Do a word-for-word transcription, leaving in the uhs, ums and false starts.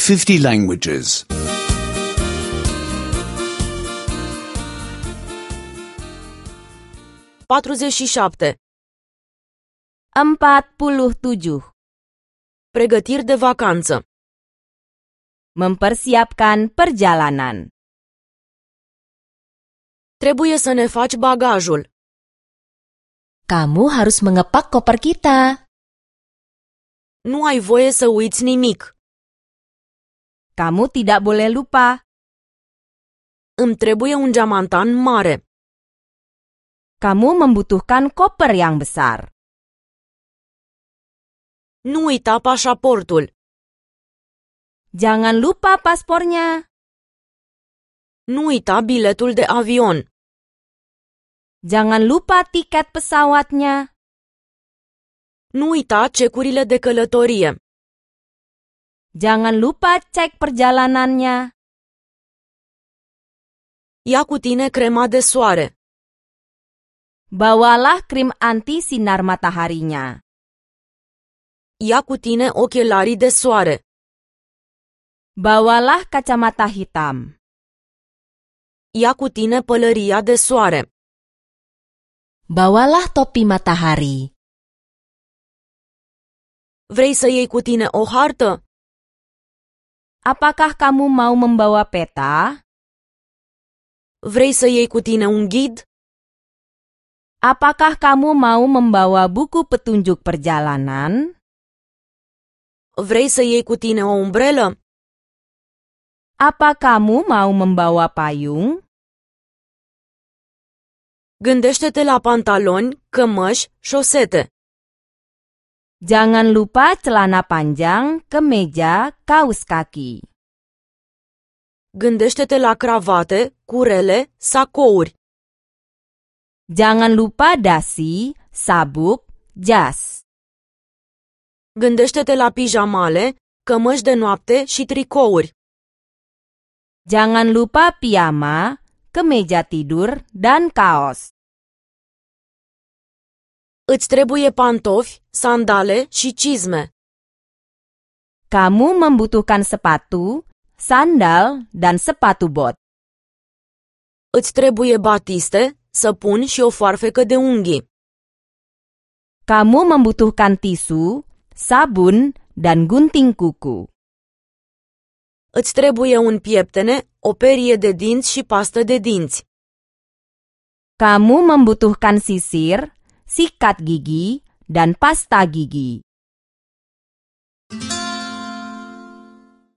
fifty languages. patruzeci și șapte. empat puluh tujuh. Pregătiri de vacanță. Mempersiapkan perjalanan. Trebuie să ne faci bagajul. Kamu harus mengepak koper kita. Nu ai voie să uiți nimic. Kamu tidak boleh lupa. Îmi trebuie un geamantan mare. Kamu membutuhkan koper yang besar. Nu uita pașaportul. Jangan lupa paspornya. Nu uita biletul de avion. Jangan lupa tiket pesawatnya. Nu uita cecurile de călătorie. Jangan lupa cek perjalanannya. Ia cu tine crema de soare. Bawalah krim anti sinar mataharinya. Ia cu tine ochelarii de soare. Bawalah kacamata hitam. Ia cu tine pălăria de soare. Bawalah topi matahari. Vrei să iei cu tine o hartă? Apakah kamu mau membawa peta? Vrei să iei cu tine un ghid? Apakah kamu mau membawa buku petunjuk perjalanan? Vrei să iei cu tine o umbrelă? Apa kamu mau membawa payung? Gândește-te la pantaloni, cămăși, șosete. Jangan lupa celana panjang, kemeja, kaus kaki. Gândește-te la cravate, curele, sacouri. Jangan lupa dasi, sabuk, jas. Gândește-te la pijamale, cămăși de noapte și tricouri. Jangan lupa piyama, kemeja tidur, dan kaos. Îți trebuie pantofi, sandale și cizme. Kamu membutuhkan sepatu, sandal, dan sepatu bot. Îți trebuie batiste, săpun și o foarfecă de unghii. Kamu membutuhkan tisu, sabun, dan gunting kuku. Îți trebuie un pieptene, o perie de dinți și pastă de dinți. Kamu membutuhkan sisir, sikat gigi, dan pasta gigi.